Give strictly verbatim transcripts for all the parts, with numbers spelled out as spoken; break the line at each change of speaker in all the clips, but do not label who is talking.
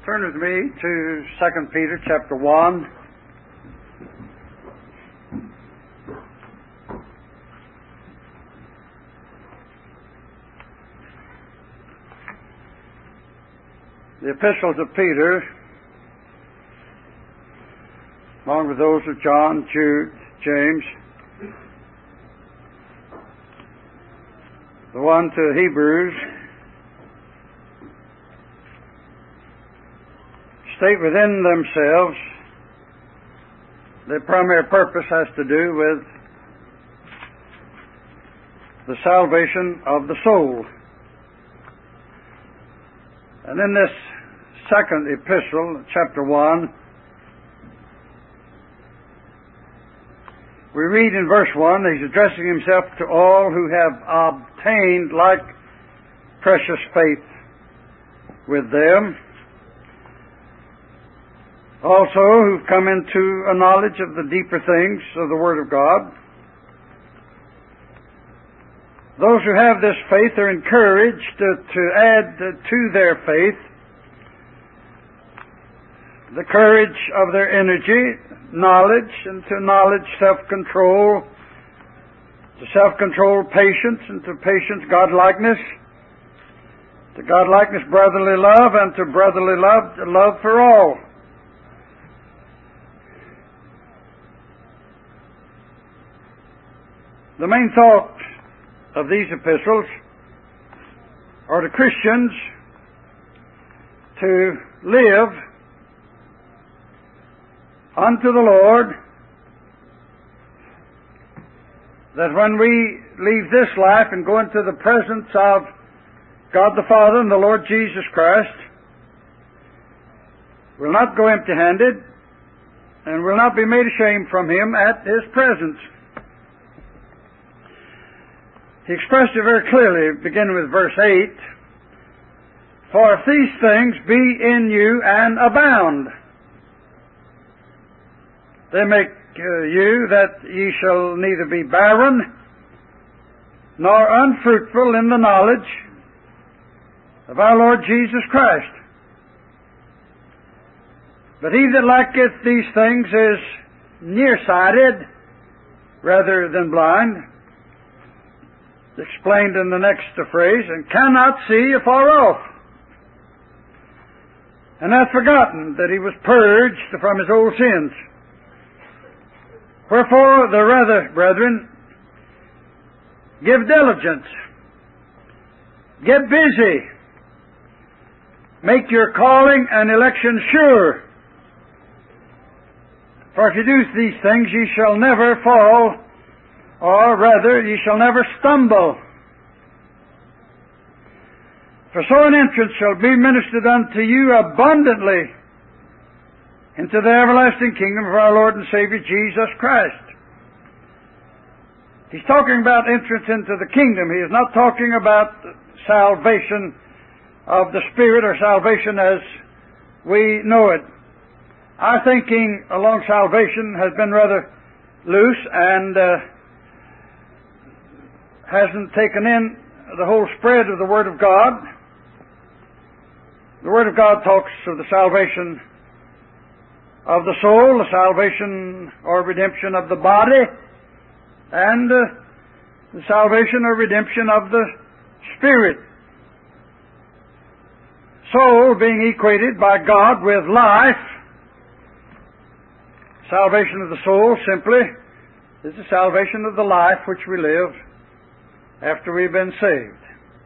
Turn with me to Second Peter chapter one. The epistles of Peter, along with those of John, Jude, James, the one to Hebrews, state within themselves their primary purpose has to do with the salvation of the soul. And in this second epistle, chapter one, we read in verse one, he's addressing himself to all who have obtained like precious faith with them, also who've come into a knowledge of the deeper things of the Word of God. Those who have this faith are encouraged to, to add to their faith the courage of their energy, knowledge, and to knowledge self-control, to self-control patience, and to patience godlikeness, to godlikeness brotherly love, and to brotherly love love for all. The main thought of these epistles are to Christians to live unto the Lord, that when we leave this life and go into the presence of God the Father and the Lord Jesus Christ, we'll not go empty-handed and will not be made ashamed from Him at His presence. He expressed it very clearly, beginning with verse eight. For if these things be in you and abound, they make uh, you that ye shall neither be barren nor unfruitful in the knowledge of our Lord Jesus Christ. But he that lacketh these things is nearsighted rather than blind, explained in the next phrase, and cannot see afar off, and hath forgotten that he was purged from his old sins. Wherefore, the rather, brethren, give diligence, get busy, make your calling and election sure. For if you do these things, ye shall never fall, or rather, ye shall never stumble. For so an entrance shall be ministered unto you abundantly into the everlasting kingdom of our Lord and Savior Jesus Christ. He's talking about entrance into the kingdom. He is not talking about salvation of the Spirit or salvation as we know it. Our thinking along salvation has been rather loose and uh, hasn't taken in the whole spread of the Word of God. The Word of God talks of the salvation of the soul, the salvation or redemption of the body, and uh, the salvation or redemption of the spirit. Soul being equated by God with life. Salvation of the soul simply is the salvation of the life which we live after we've been saved.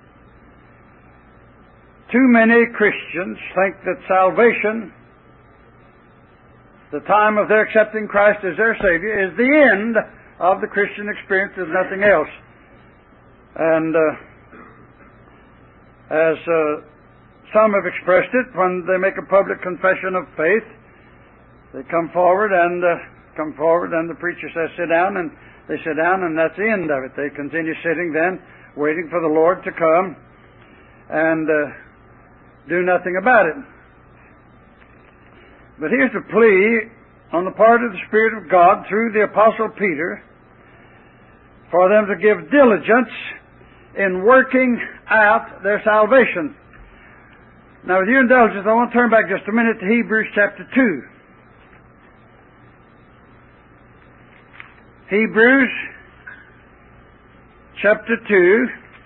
Too many Christians think that salvation, the time of their accepting Christ as their Savior, is the end of the Christian experience. There's nothing else. And uh, as uh, some have expressed it, when they make a public confession of faith, they come forward and uh, come forward and the preacher says, sit down, and they sit down, and that's the end of it. They continue sitting then, waiting for the Lord to come and uh, do nothing about it. But here's a plea on the part of the Spirit of God through the Apostle Peter for them to give diligence in working out their salvation. Now, with your indulgence, I want to turn back just a minute to Hebrews chapter two. Hebrews chapter two.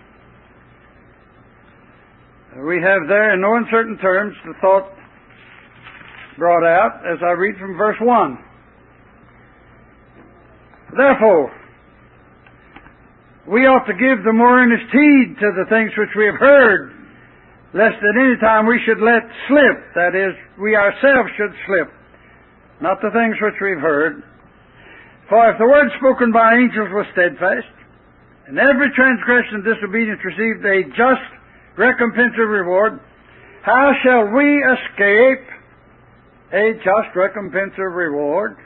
We have there, in no uncertain terms, the thought brought out as I read from verse one. Therefore, we ought to give the more earnest heed to the things which we have heard, lest at any time we should let slip, that is, we ourselves should slip, not the things which we've heard. For if the word spoken by angels was steadfast, and every transgression and disobedience received a just recompense of reward, how shall we escape a just recompense of reward?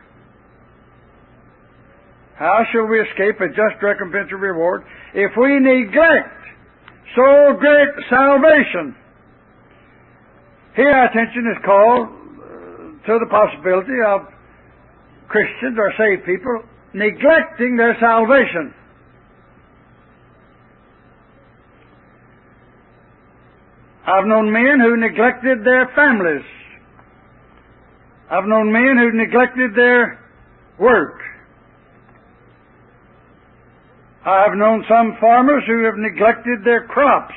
How shall we escape a just recompense of reward if we neglect so great salvation? Here our attention is called to the possibility of Christians or saved people neglecting their salvation. I've known men who neglected their families. I've known men who neglected their work. I've known some farmers who have neglected their crops.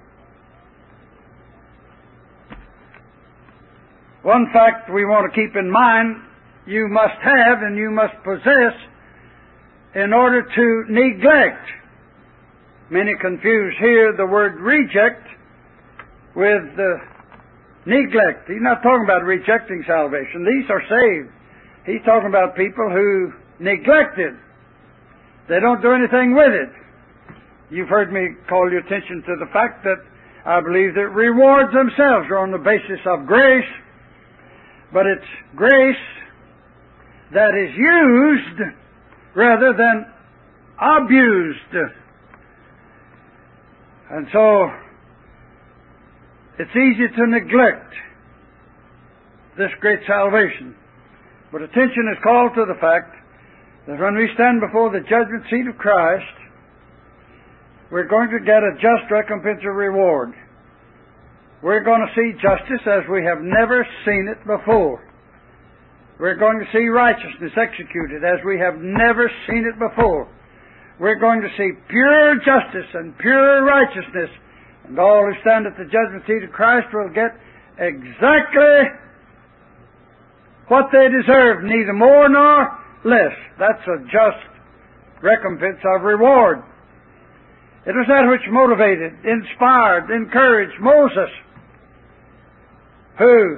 One fact we want to keep in mind, you must have and you must possess in order to neglect. Many confuse here the word reject with uh, neglect. He's not talking about rejecting salvation. These are saved. He's talking about people who neglect it. They don't do anything with it. You've heard me call your attention to the fact that I believe that rewards themselves are on the basis of grace, but it's grace that is used rather than abused. And so, it's easy to neglect this great salvation. But attention is called to the fact that when we stand before the judgment seat of Christ, we're going to get a just recompense or reward. We're going to see justice as we have never seen it before. We're going to see righteousness executed as we have never seen it before. We're going to see pure justice and pure righteousness. And all who stand at the judgment seat of Christ will get exactly what they deserve, neither more nor less. That's a just recompense of reward. It was that which motivated, inspired, encouraged Moses, who,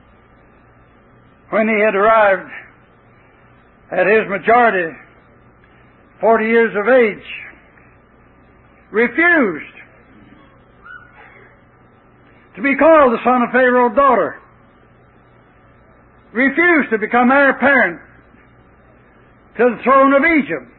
when he had arrived at his majority, forty years of age, refused to be called the son of Pharaoh's daughter, refused to become heir apparent to the throne of Egypt,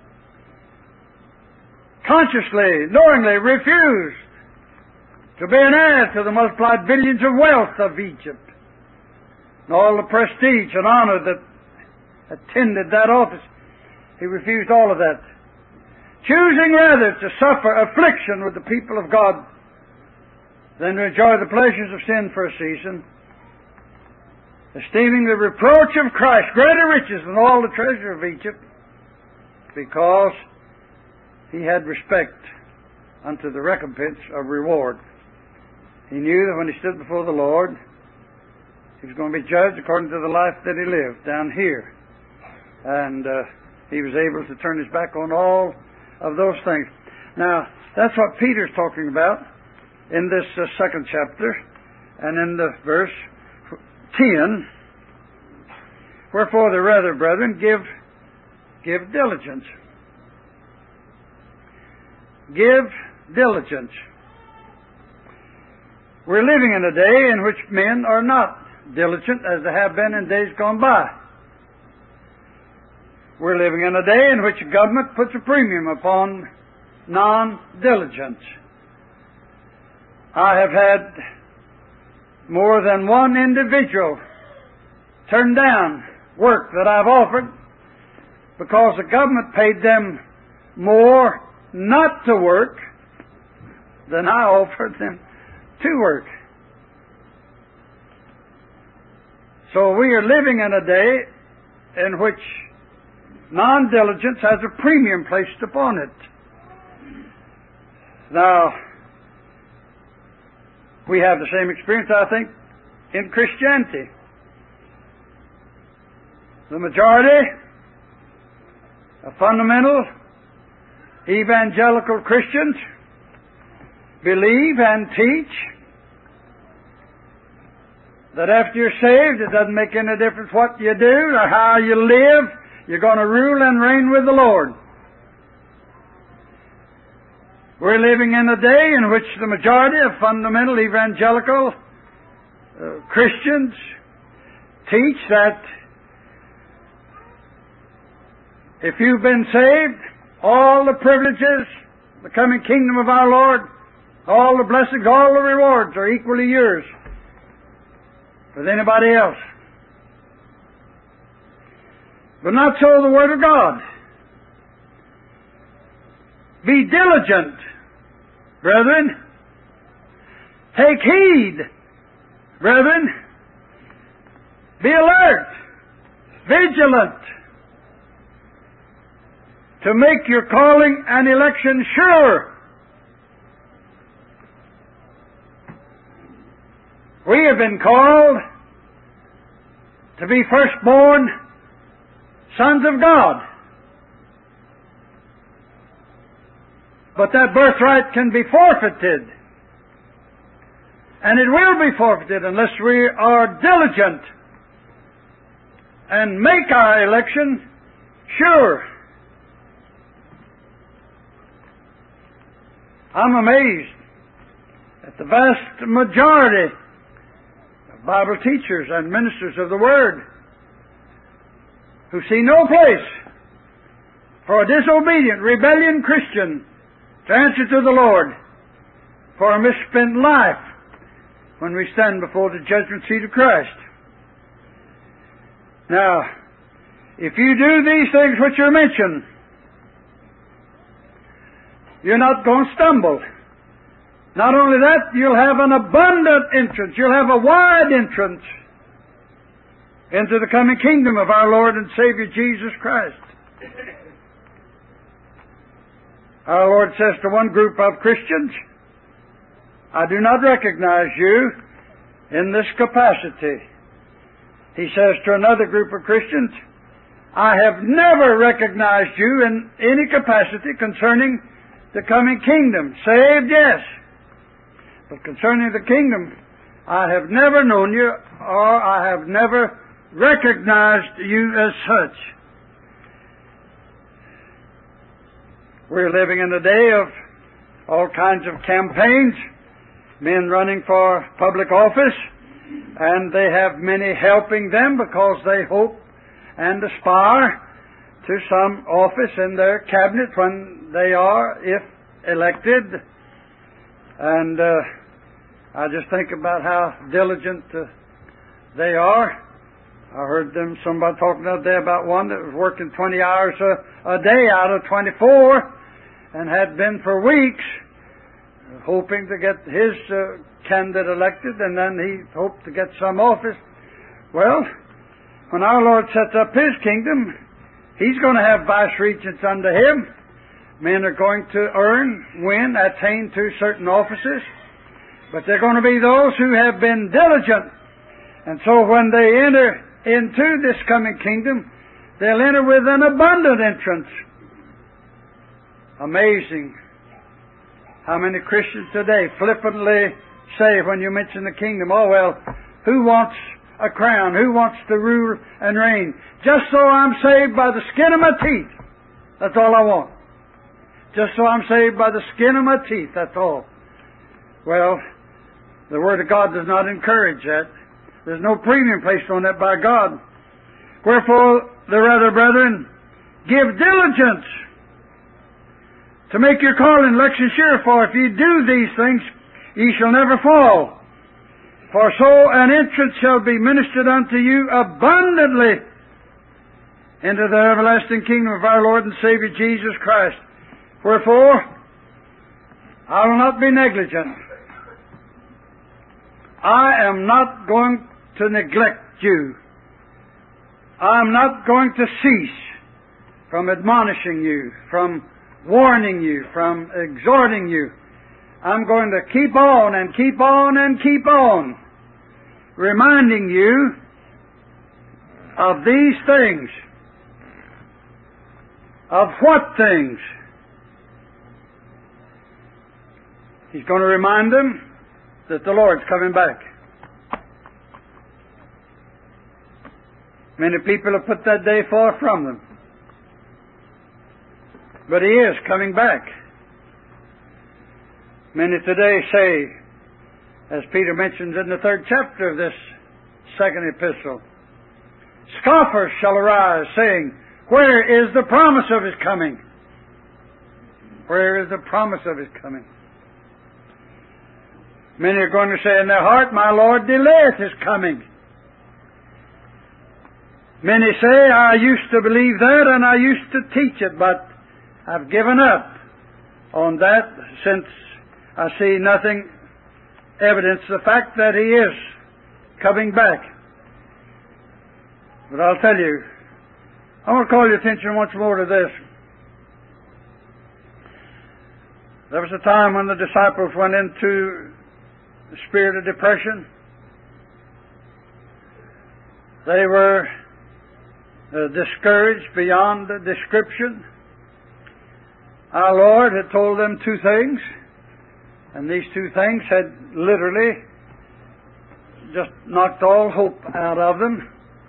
consciously, knowingly refused to be an heir to the multiplied billions of wealth of Egypt, and all the prestige and honor that attended that office. He refused all of that, choosing rather to suffer affliction with the people of God than to enjoy the pleasures of sin for a season, esteeming the reproach of Christ greater riches than all the treasure of Egypt, because he had respect unto the recompense of reward. He knew that when he stood before the Lord, he was going to be judged according to the life that he lived down here. And uh, he was able to turn his back on all of those things. Now, that's what Peter's talking about in this uh, second chapter, and in the verse ten. Wherefore the rather, brethren, give give diligence. Give diligence. We're living in a day in which men are not diligent as they have been in days gone by. We're living in a day in which government puts a premium upon non-diligence. I have had more than one individual turn down work that I've offered because the government paid them more not to work than I offered them to work. So we are living in a day in which non-diligence has a premium placed upon it. Now, we have the same experience, I think, in Christianity. The majority of fundamental evangelical Christians believe and teach that after you're saved, it doesn't make any difference what you do or how you live. You're going to rule and reign with the Lord. We're living in a day in which the majority of fundamental evangelical uh, Christians teach that if you've been saved, all the privileges, the coming kingdom of our Lord, all the blessings, all the rewards are equally yours with anybody else. But not so the Word of God. Be diligent, brethren. Take heed, brethren. Be alert, vigilant, to make your calling and election sure. We have been called to be firstborn sons of God. But that birthright can be forfeited. And it will be forfeited unless we are diligent and make our election sure. I'm amazed at the vast majority of Bible teachers and ministers of the Word who see no place for a disobedient, rebellion Christian to answer to the Lord for a misspent life when we stand before the judgment seat of Christ. Now, if you do these things which are mentioned, you're not going to stumble. Not only that, you'll have an abundant entrance. You'll have a wide entrance into the coming kingdom of our Lord and Savior Jesus Christ. Our Lord says to one group of Christians, I do not recognize you in this capacity. He says to another group of Christians, I have never recognized you in any capacity concerning the coming kingdom. Saved, yes. But concerning the kingdom, I have never known you, or I have never recognized you as such. We're living in a day of all kinds of campaigns, men running for public office, and they have many helping them because they hope and aspire to some office in their cabinet when they are, if elected. And uh, I just think about how diligent uh, they are. I heard them, somebody talking the other day about one that was working twenty hours a, a day out of twenty-four and had been for weeks hoping to get his uh, candidate elected, and then he hoped to get some office. Well, when our Lord sets up His kingdom, He's going to have vice regents under Him. Men are going to earn, win, attain to certain offices, but they're going to be those who have been diligent. And so when they enter into this coming kingdom, they'll enter with an abundant entrance. Amazing how many Christians today flippantly say when you mention the kingdom, oh well, who wants a crown? Who wants to rule and reign? Just so I'm saved by the skin of my teeth. That's all I want. Just so I'm saved by the skin of my teeth. That's all. Well, the Word of God does not encourage that. There's no premium placed on that by God. Wherefore, the rather, brethren, give diligence to make your call and election sure, for if ye do these things, ye shall never fall. For so an entrance shall be ministered unto you abundantly into the everlasting kingdom of our Lord and Savior Jesus Christ. Wherefore, I will not be negligent. I am not going to neglect you. I'm not going to cease from admonishing you, from warning you, from exhorting you. I'm going to keep on and keep on and keep on reminding you of these things. Of what things? He's going to remind them that the Lord's coming back. Many people have put that day far from them. But He is coming back. Many today say, as Peter mentions in the third chapter of this second epistle, scoffers shall arise, saying, where is the promise of His coming? Where is the promise of His coming? Many are going to say in their heart, my Lord delayeth His coming. Many say, I used to believe that and I used to teach it, but I've given up on that since I see nothing evidence the fact that He is coming back. But I'll tell you, I want to call your attention once more to this. There was a time when the disciples went into the spirit of depression. They were uh, discouraged beyond description. Our Lord had told them two things, and these two things had literally just knocked all hope out of them.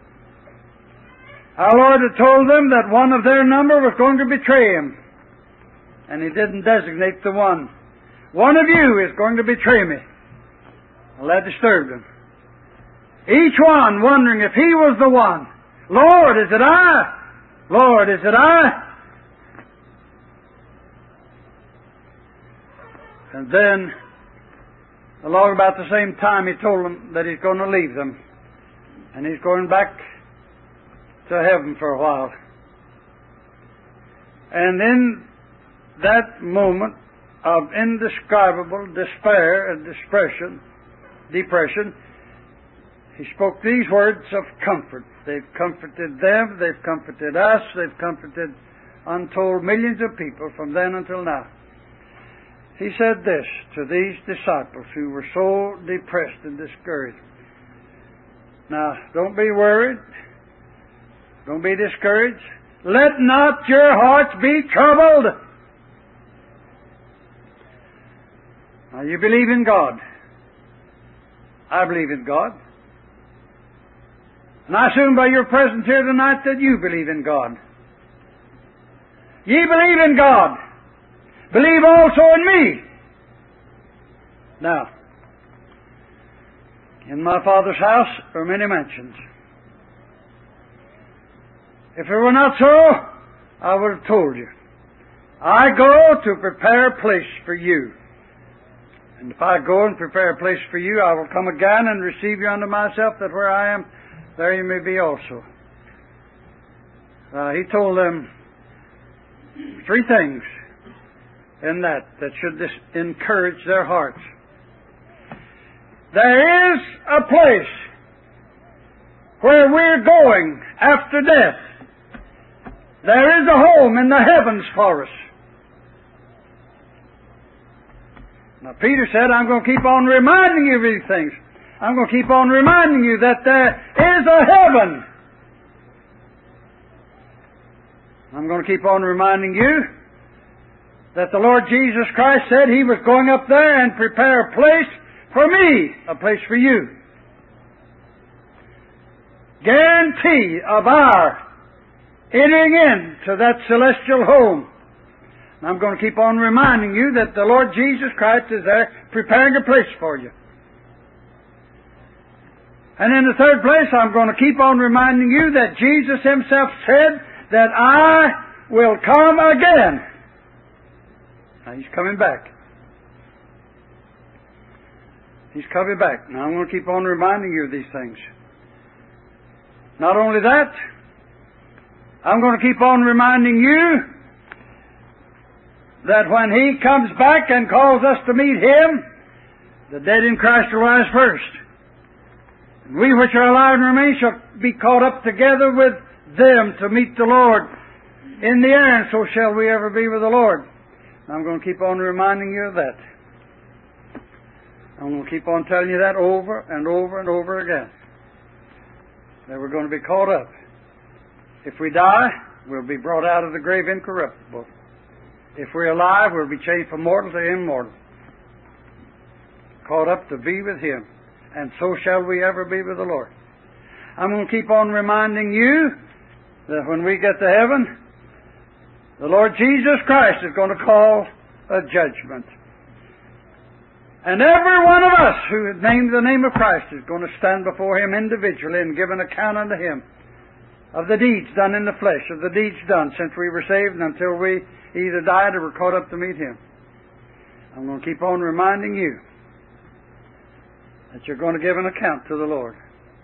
Our Lord had told them that one of their number was going to betray Him, and He didn't designate the one. One of you is going to betray me. Well, that disturbed them. Each one wondering if he was the one. Lord, is it I? Lord, is it I? And then, along about the same time, He told them that He's going to leave them. And He's going back to heaven for a while. And in that moment of indescribable despair and depression, depression, He spoke these words of comfort. They've comforted them, they've comforted us, they've comforted untold millions of people from then until now. He said this to these disciples who were so depressed and discouraged. Now, don't be worried. Don't be discouraged. Let not your hearts be troubled. Now, you believe in God. I believe in God. And I assume by your presence here tonight that you believe in God. Ye believe in God. Believe also in me. Now, in my Father's house are many mansions. If it were not so, I would have told you. I go to prepare a place for you. And if I go and prepare a place for you, I will come again and receive you unto myself, that where I am, there you may be also. Uh, he told them three things in that that should dis- encourage their hearts. There is a place where we're going after death. There is a home in the heavens for us. Now, Peter said, I'm going to keep on reminding you of these things. I'm going to keep on reminding you that there is a heaven. I'm going to keep on reminding you that the Lord Jesus Christ said He was going up there and prepare a place for me, a place for you. Guarantee of our entering into that celestial home. And I'm going to keep on reminding you that the Lord Jesus Christ is there preparing a place for you. And in the third place, I'm going to keep on reminding you that Jesus Himself said that I will come again. Now, He's coming back. He's coming back. Now, I'm going to keep on reminding you of these things. Not only that, I'm going to keep on reminding you that when He comes back and calls us to meet Him, the dead in Christ will rise first. And we which are alive and remain shall be caught up together with them to meet the Lord in the air, and so shall we ever be with the Lord. I'm going to keep on reminding you of that. I'm going to keep on telling you that over and over and over again. That we're going to be caught up. If we die, we'll be brought out of the grave incorruptible. If we're alive, we'll be changed from mortal to immortal. Caught up to be with Him. And so shall we ever be with the Lord. I'm going to keep on reminding you that when we get to heaven, the Lord Jesus Christ is going to call a judgment. And every one of us who has named the name of Christ is going to stand before Him individually and give an account unto Him of the deeds done in the flesh, of the deeds done since we were saved and until we either died or were caught up to meet Him. I'm going to keep on reminding you that you're going to give an account to the Lord.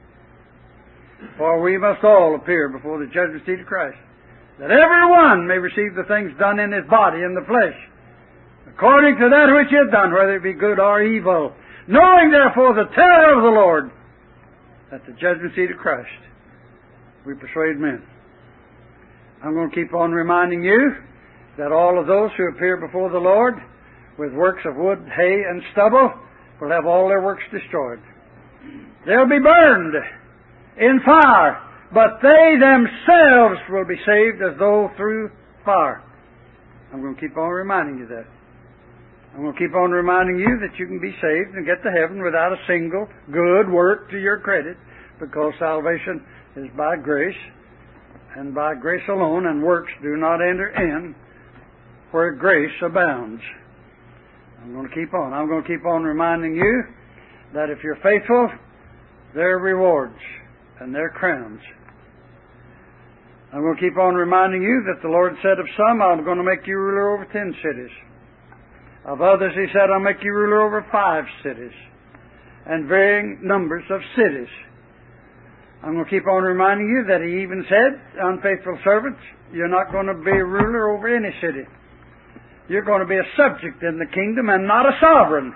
For we must all appear before the judgment seat of Christ, that every one may receive the things done in his body, in the flesh, according to that which he hath done, whether it be good or evil. Knowing therefore the terror of the Lord, at the judgment seat of Christ we persuade men. I'm going to keep on reminding you that all of those who appear before the Lord with works of wood, hay, and stubble will have all their works destroyed. They'll be burned in fire, but they themselves will be saved as though through fire. I'm going to keep on reminding you that. I'm going to keep on reminding you that you can be saved and get to heaven without a single good work to your credit, because salvation is by grace, and by grace alone, and works do not enter in where grace abounds. I'm going to keep on. I'm going to keep on reminding you that if you're faithful, there are rewards and there are crowns. I'm going to keep on reminding you that the Lord said of some, I'm going to make you ruler over ten cities. Of others, He said, I'll make you ruler over five cities, and varying numbers of cities. I'm going to keep on reminding you that He even said, unfaithful servants, you're not going to be a ruler over any city. You're going to be a subject in the kingdom and not a sovereign.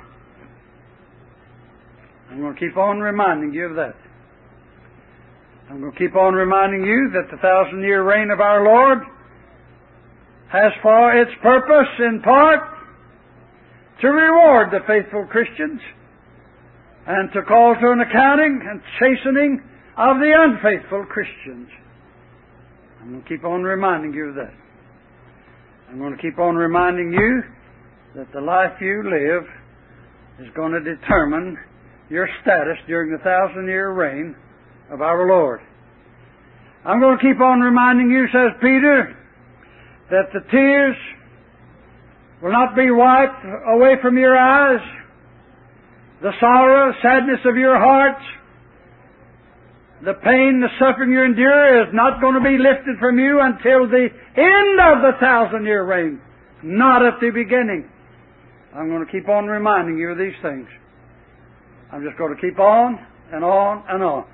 I'm going to keep on reminding you of that. I'm going to keep on reminding you that the thousand-year reign of our Lord has for its purpose, in part, to reward the faithful Christians and to call to an accounting and chastening of the unfaithful Christians. I'm going to keep on reminding you of that. I'm going to keep on reminding you that the life you live is going to determine your status during the thousand-year reign of our Lord. I'm going to keep on reminding you, says Peter, that the tears will not be wiped away from your eyes. The sorrow, sadness of your hearts, the pain, the suffering you endure is not going to be lifted from you until the end of the thousand-year reign, not at the beginning. I'm going to keep on reminding you of these things. I'm just going to keep on and on and on.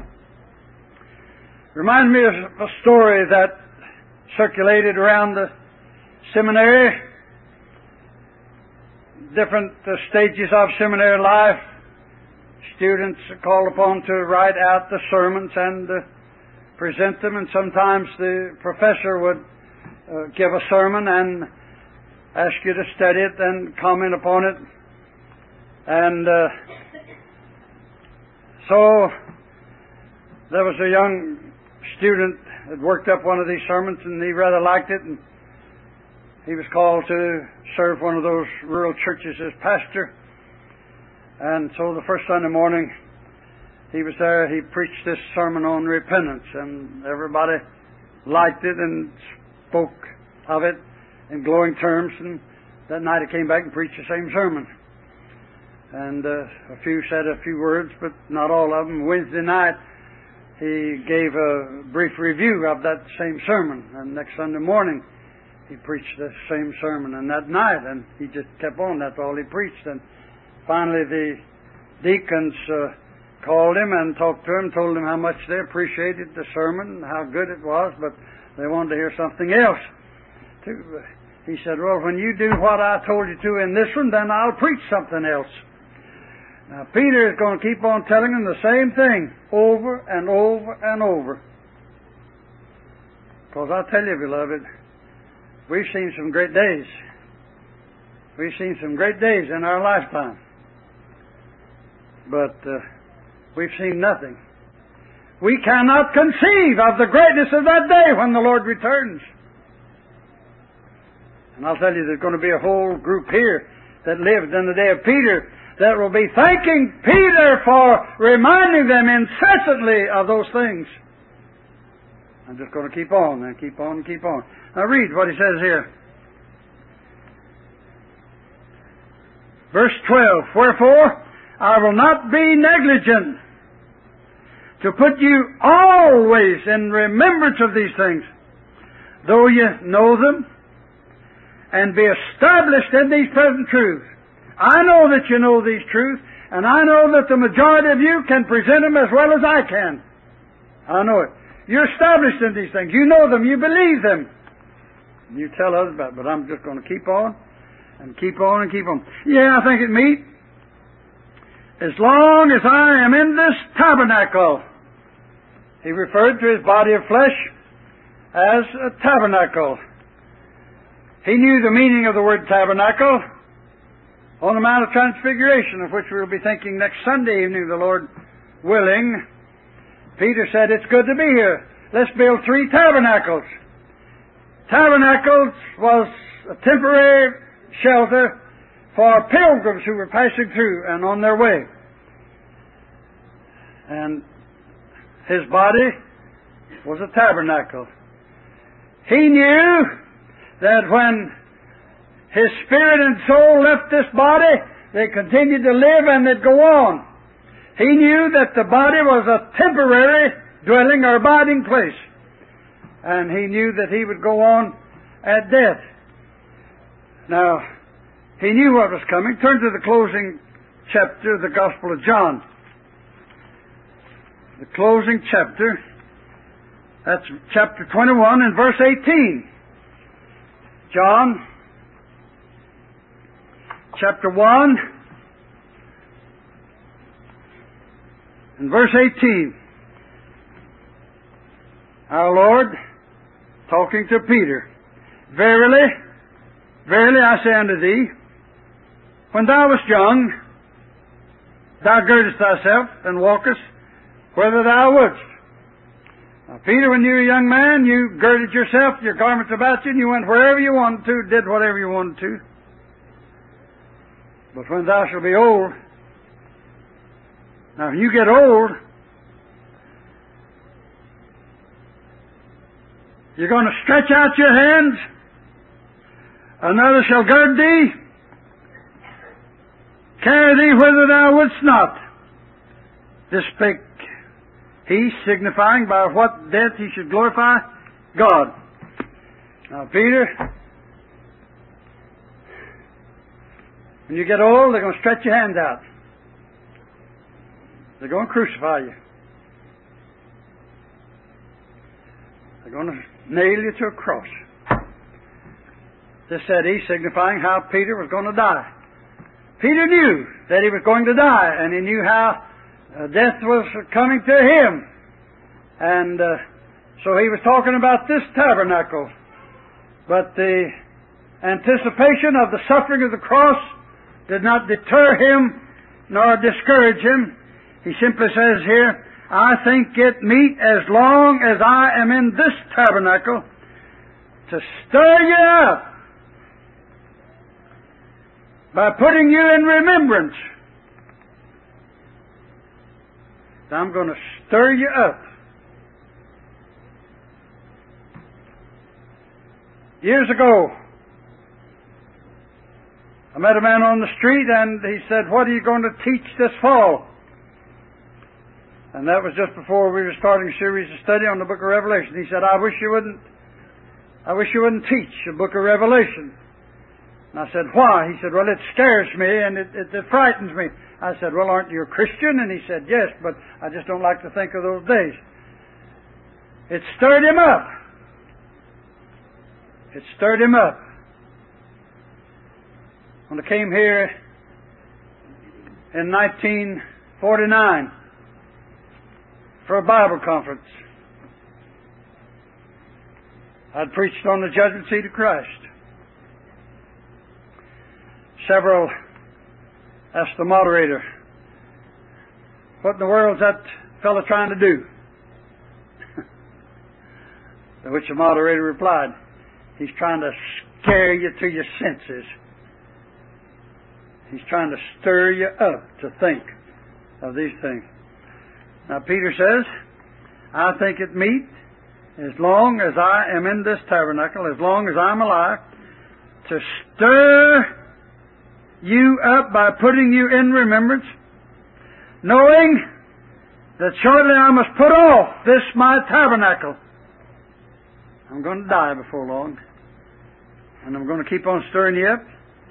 Remind me of a story that circulated around the seminary, different uh, stages of seminary life. Students are called upon to write out the sermons and uh, present them, and sometimes the professor would uh, give a sermon and ask you to study it and comment upon it. And uh, so there was a young student that worked up one of these sermons, and he rather liked it, and he was called to serve one of those rural churches as pastor. And so the first Sunday morning he was there, he preached this sermon on repentance, and everybody liked it and spoke of it in glowing terms. And that night he came back and preached the same sermon. And uh, a few said a few words, but not all of them. Wednesday night he gave a brief review of that same sermon, and next Sunday morning he preached the same sermon. And that night, and he just kept on, that's all he preached. And finally the deacons uh, called him and talked to him, told him how much they appreciated the sermon, how good it was, but they wanted to hear something else too. He said, well, when you do what I told you to in this one, then I'll preach something else. Now, Peter is going to keep on telling them the same thing over and over and over. Because I tell you, beloved, we've seen some great days. We've seen some great days in our lifetime. But uh, we've seen nothing. We cannot conceive of the greatness of that day when the Lord returns. And I'll tell you, there's going to be a whole group here that lived in the day of Peter that will be thanking Peter for reminding them incessantly of those things. I'm just going to keep on and keep on and keep on. Now read what he says here. Verse twelve, wherefore I will not be negligent to put you always in remembrance of these things, though you know them, and be established in these present truths. I know that you know these truths, and I know that the majority of you can present them as well as I can. I know it. You're established in these things. You know them. You believe them. You tell others about it, but I'm just going to keep on and keep on and keep on. Yeah, I think it meet. As long as I am in this tabernacle. He referred to his body of flesh as a tabernacle. He knew the meaning of the word tabernacle on the Mount of Transfiguration, of which we will be thinking next Sunday evening, the Lord willing. Peter said, it's good to be here. Let's build three tabernacles. Tabernacles was a temporary shelter for pilgrims who were passing through and on their way. And his body was a tabernacle. He knew that when his spirit and soul left this body, they continued to live and they'd go on. He knew that the body was a temporary dwelling or abiding place. And he knew that he would go on at death. Now, he knew what was coming. Turn to the closing chapter of the Gospel of John. The closing chapter, that's chapter twenty-one and verse eighteen. John, chapter one, and verse eighteen. Our Lord, talking to Peter, Verily, verily I say unto thee, when thou wast young, thou girdest thyself and walkest whither thou wouldst. Now, Peter, when you were a young man, you girded yourself, your garments about you, and you went wherever you wanted to, did whatever you wanted to. But when thou shalt be old, now when you get old, you're going to stretch out your hands, another shall gird thee, carry thee whither thou wouldst not. This spake he, signifying by what death he should glorify God. Now, Peter, when you get old, they're going to stretch your hands out. They're going to crucify you. They're going to nail you to a cross. This said he, signifying how Peter was going to die. Peter knew that he was going to die, and he knew how Uh, death was coming to him. And uh, so he was talking about this tabernacle. But the anticipation of the suffering of the cross did not deter him nor discourage him. He simply says here, I think it meet as long as I am in this tabernacle to stir you up by putting you in remembrance. I'm going to stir you up. Years ago, I met a man on the street and he said, what are you going to teach this fall? And that was just before we were starting a series of study on the book of Revelation. He said, I wish you wouldn't, I wish you wouldn't teach the book of Revelation. And I said, why? He said, well, it scares me and it, it, it frightens me. I said, well, aren't you a Christian? And he said, yes, but I just don't like to think of those days. It stirred him up. It stirred him up. When I came here in nineteen forty-nine for a Bible conference, I'd preached on the judgment seat of Christ. Several asked the moderator, "What in the world's that fellow trying to do?" To which the moderator replied, "He's trying to scare you to your senses. He's trying to stir you up to think of these things." Now Peter says, "I think it meet, as long as I am in this tabernacle, as long as I'm alive, to stir you up by putting you in remembrance, knowing that shortly I must put off this my tabernacle." I'm going to die before long, and I'm going to keep on stirring you up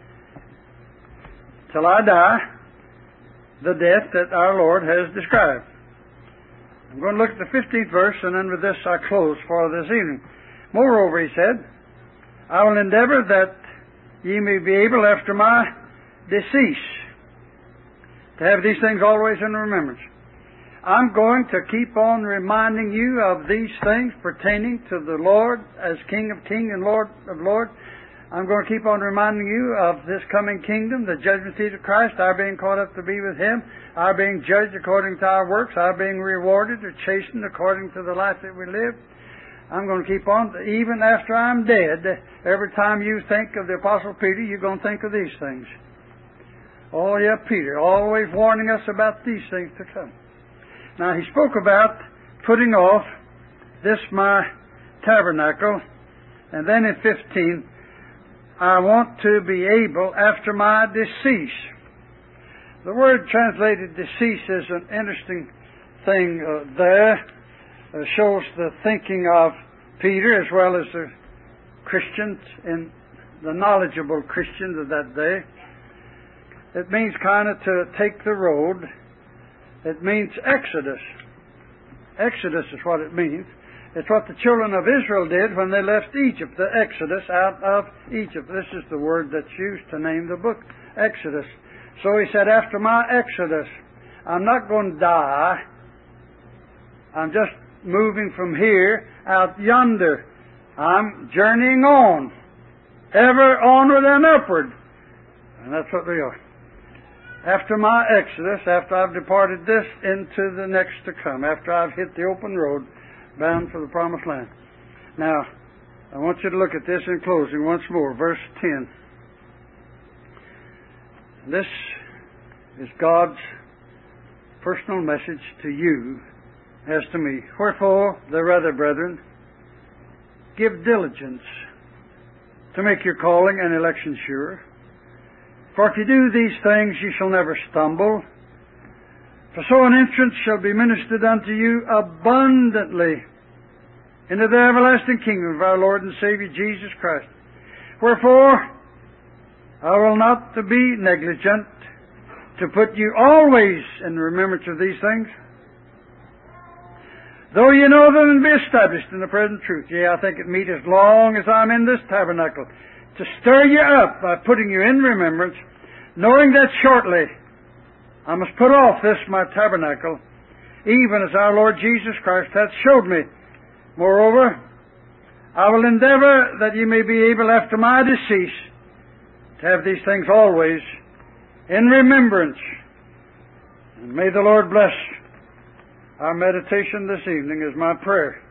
till I die, the death that our Lord has described. I'm going to look at the fifteenth verse, and then with this I close for this evening. "Moreover," he said, "I will endeavor that ye may be able after my decease to have these things always in remembrance." I'm going to keep on reminding you of these things pertaining to the Lord as King of Kings and Lord of Lords. I'm going to keep on reminding you of this coming kingdom, the judgment seat of Christ, our being caught up to be with Him, our being judged according to our works, our being rewarded or chastened according to the life that we live. I'm going to keep on, even after I'm dead. Every time you think of the Apostle Peter, you're going to think of these things. Oh, yeah, Peter, always warning us about these things to come. Now, he spoke about putting off this my tabernacle, and then in fifteen, I want to be able after my decease. The word translated decease is an interesting thing uh, there. Uh, shows the thinking of Peter as well as the Christians, and the knowledgeable Christians of that day. It means kind of to take the road. It means Exodus. Exodus is what it means. It's what the children of Israel did when they left Egypt, the Exodus out of Egypt. This is the word that's used to name the book, Exodus. So he said, after my Exodus, I'm not going to die. I'm just moving from here out yonder. I'm journeying on, ever onward and upward. And that's what we are. After my Exodus, after I've departed this into the next to come, after I've hit the open road, bound for the promised land. Now, I want you to look at this in closing once more, verse ten. This is God's personal message to you as to me. Wherefore, the rather, brethren, give diligence to make your calling and election sure. For if you do these things, ye shall never stumble. For so an entrance shall be ministered unto you abundantly into the everlasting kingdom of our Lord and Savior Jesus Christ. Wherefore, I will not be negligent to put you always in remembrance of these things, though you know them and be established in the present truth. Yea, I think it meet as long as I'm in this tabernacle, to stir you up by putting you in remembrance, knowing that shortly I must put off this my tabernacle, even as our Lord Jesus Christ hath showed me. Moreover, I will endeavor that ye may be able after my decease to have these things always in remembrance. And may the Lord bless our meditation this evening, is my prayer.